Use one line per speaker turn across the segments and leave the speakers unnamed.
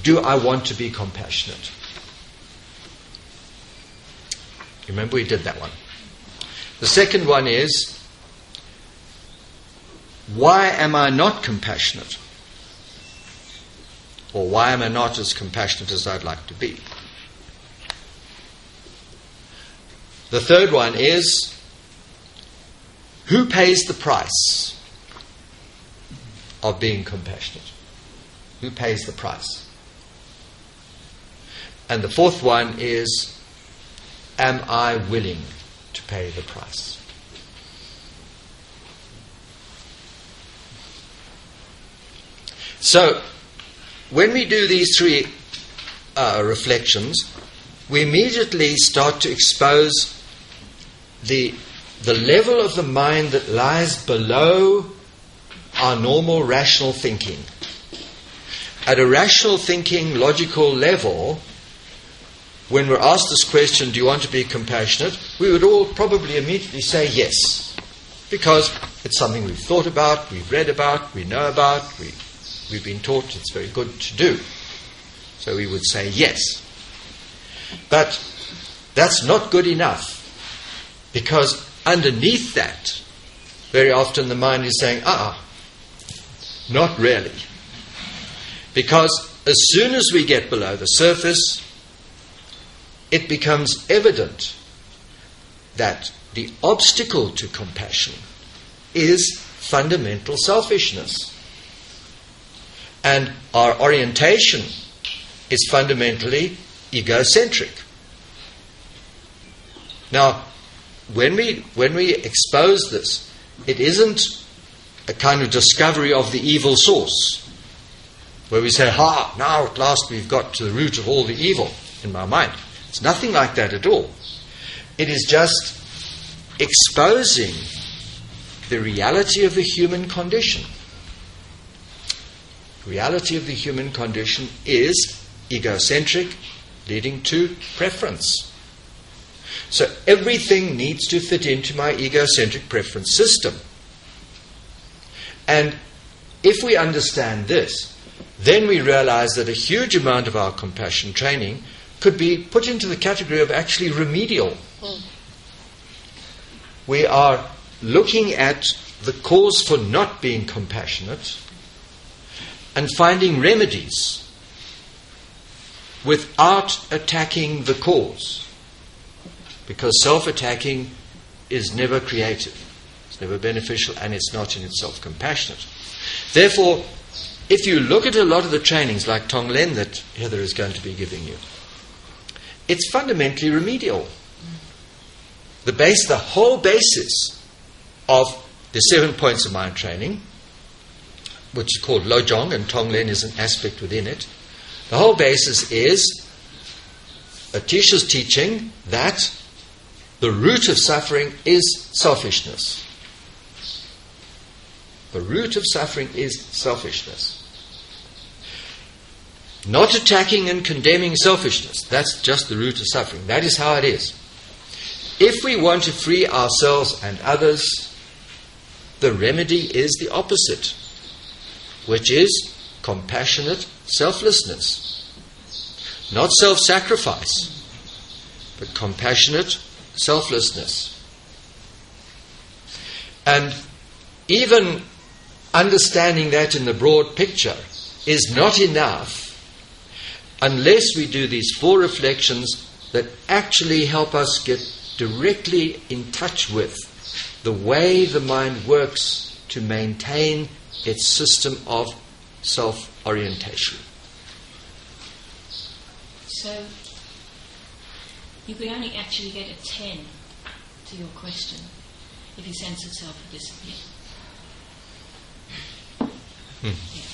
do I want to be compassionate? Remember we did that one. The second one is, why am I not compassionate? Or why am I not as compassionate as I'd like to be? The third one is, who pays the price of being compassionate? Who pays the price? And the fourth one is, am I willing to pay the price? So, when we do these three reflections, we immediately start to expose the level of the mind that lies below our normal rational thinking. At a rational thinking, logical level, when we're asked this question, do you want to be compassionate? We would all probably immediately say yes. Because it's something we've thought about, we've read about, we know about, we've been taught it's very good to do. So we would say yes. But that's not good enough. Because underneath that, very often the mind is saying, not really. Because as soon as we get below the surface, it becomes evident that the obstacle to compassion is fundamental selfishness. And our orientation is fundamentally egocentric. Now, when we expose this, it isn't a kind of discovery of the evil source, where we say, now at last we've got to the root of all the evil in my mind. It's nothing like that at all. It is just exposing the reality of the human condition. The reality of the human condition is egocentric, leading to preference. So everything needs to fit into my egocentric preference system. And if we understand this, then we realize that a huge amount of our compassion training could be put into the category of actually remedial. We are looking at the cause for not being compassionate and finding remedies without attacking the cause. Because self-attacking is never creative, it's never beneficial, and it's not in itself compassionate. Therefore, if you look at a lot of the trainings like Tonglen that Heather is going to be giving you, it's fundamentally remedial. The whole basis of the 7 points of mind training, which is called Lojong, and Tonglen is an aspect within it, the whole basis is Atisha's teaching that the root of suffering is selfishness. The root of suffering is selfishness. Not attacking and condemning selfishness. That's just the root of suffering. That is how it is. If we want to free ourselves and others, the remedy is the opposite, which is compassionate selflessness. Not self-sacrifice, but compassionate selflessness. And even understanding that in the broad picture is not enough unless we do these 4 reflections that actually help us get directly in touch with the way the mind works to maintain its system of self-orientation.
So, you could only actually get a 10 to your question if your sense of self had disappeared. Yeah.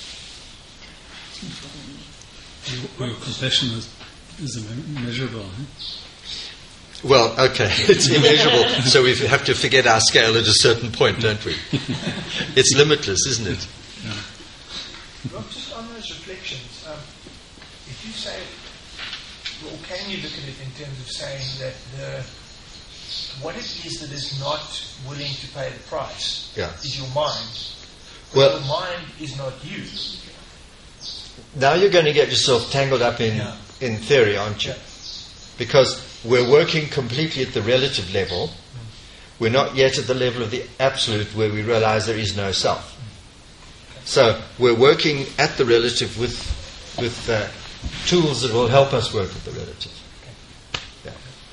Your compassion is immeasurable.
Well, okay, it's immeasurable, so we have to forget our scale at a certain point, don't we? It's limitless, isn't it?
Yeah.
Rob, just on those reflections, if you say, or can you look at it in terms of saying that what it is that is not willing to pay the price is your mind, but your mind is not you.
now you're going to get yourself tangled up in theory, aren't you? Because we're working completely at the relative level. We're not yet at the level of the absolute where we realize there is no self. So we're working at the relative with tools that will help us work at the relative. Yeah.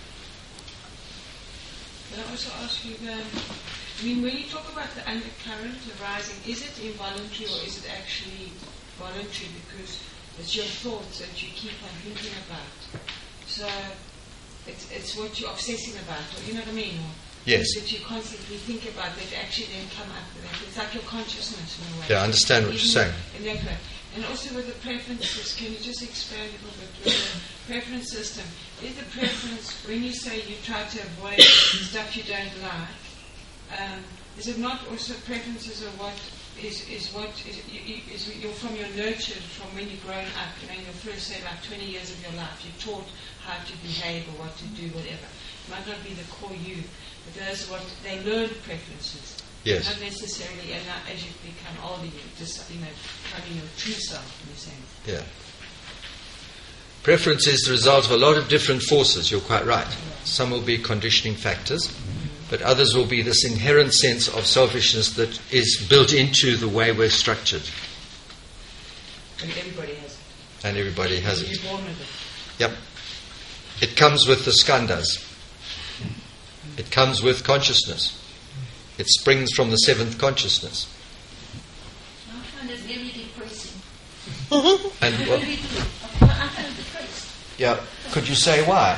Can I also ask you, when you talk about the undercurrent arising, is it involuntary or is it actually voluntary? Because it's your thoughts that you keep on thinking about. So it's what you're obsessing about, or you know what I mean? Or
yes.
That you constantly think about that actually then come up with it. It's like your consciousness in a way.
Yeah, I understand what you're saying.
In that way. And also with the preferences, can you just expand a little bit with the preference system? Is the preference, when you say you try to avoid stuff you don't like, is it not also preferences of what is you're from your nurtured, from when you're growing up, in your first, say, like 20 years of your life, you're taught how to behave or what to do, whatever. It might not be the core you, but those are what they learn preferences.
Yes.
Not necessarily, and now as you become older, you just, becoming your true self in a sense.
Yeah. Preference is the result of a lot of different forces, you're quite right. Some will be conditioning factors, but others will be this inherent sense of selfishness that is built into the way we're structured.
And everybody has it.
And everybody has it.
You're born with it.
Yep. It comes with the skandhas. It comes with consciousness. It springs from the seventh consciousness.
I find it very depressing.
And
I
what,
really do. I find it depressed.
yeah, could you say why?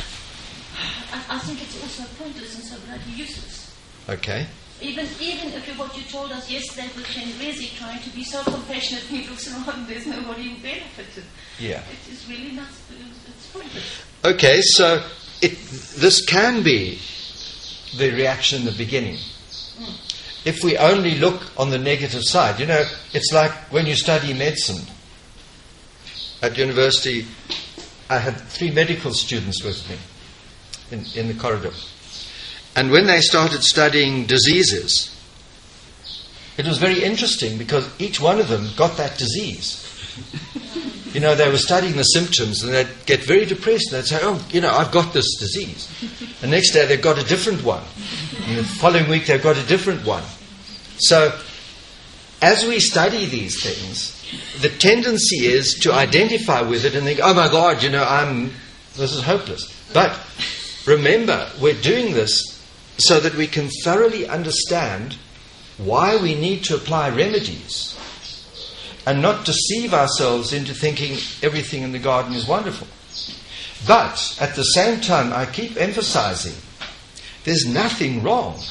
I think it's also pointless and so bloody useless.
Okay.
Even if what you told us yesterday with Chenrezi trying to be so compassionate and he looks around, there's nobody who benefited.
Yeah.
It is really not, it's pointless.
Okay, so this can be the reaction in the beginning. If we only look on the negative side, it's like when you study medicine. At university, I had 3 medical students with me in the corridor. And when they started studying diseases, it was very interesting because each one of them got that disease. They were studying the symptoms and they'd get very depressed and they'd say, I've got this disease. The next day they've got a different one. And the following week they've got a different one. So, as we study these things, the tendency is to identify with it and think, oh my God, this is hopeless. But remember, we're doing this so that we can thoroughly understand why we need to apply remedies and not deceive ourselves into thinking everything in the garden is wonderful. But at the same time, I keep emphasizing there's nothing wrong.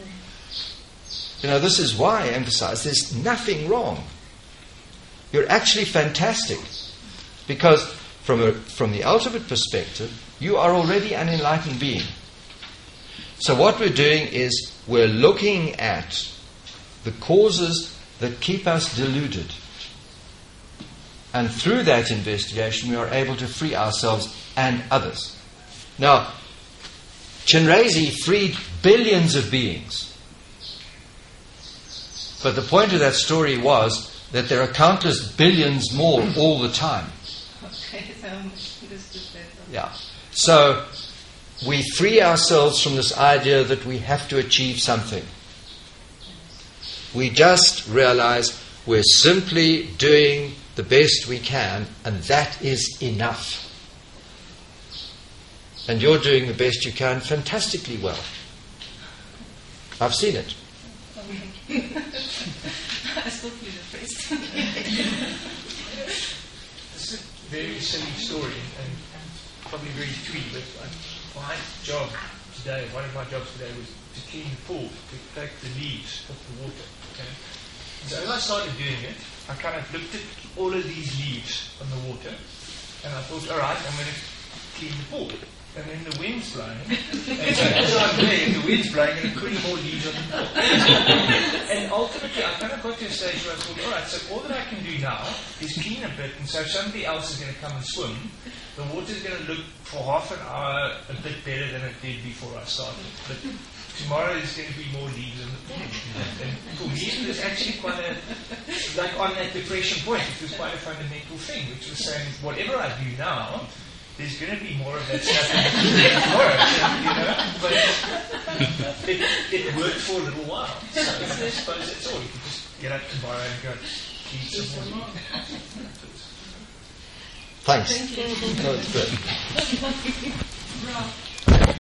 This is why I emphasize there's nothing wrong. You're actually fantastic because from the ultimate perspective, you are already an enlightened being. So what we're doing is we're looking at the causes that keep us deluded. And through that investigation, we are able to free ourselves and others. Now, Chenrezi freed billions of beings. But the point of that story was that there are countless billions more all the time.
Okay, so understood that.
Yeah. So we free ourselves from this idea that we have to achieve something. We just realize we're simply doing the best we can, and that is enough. And you're doing the best you can fantastically well. I've seen it.
I still feel depressed.
This is a very silly story and probably very twee, but my job today, one of my jobs today was to clean the pool, to take the leaves off the water. Okay? And so as I started doing it, I kind of looked at all of these leaves on the water and I thought, all right, I'm going to clean the pool. And then the wind's blowing. And so as I'm there, the wind's blowing and putting more leaves on the pool. And ultimately, I kind of got to a stage where I thought, all right, so all that I can do now is clean a bit. And so if somebody else is going to come and swim, the water's going to look for half an hour a bit better than it did before I started. But tomorrow there's going to be more leaves on the pond. And for me, it was actually quite a, like on that depression point, it was quite a fundamental thing, which was saying, whatever I do now, there's going to be more of that stuff tomorrow, but it worked for a little while. So I suppose that's all. You can just get up tomorrow and go, eat some more.
Thanks.
Thank you.
No, it's good.
Rob.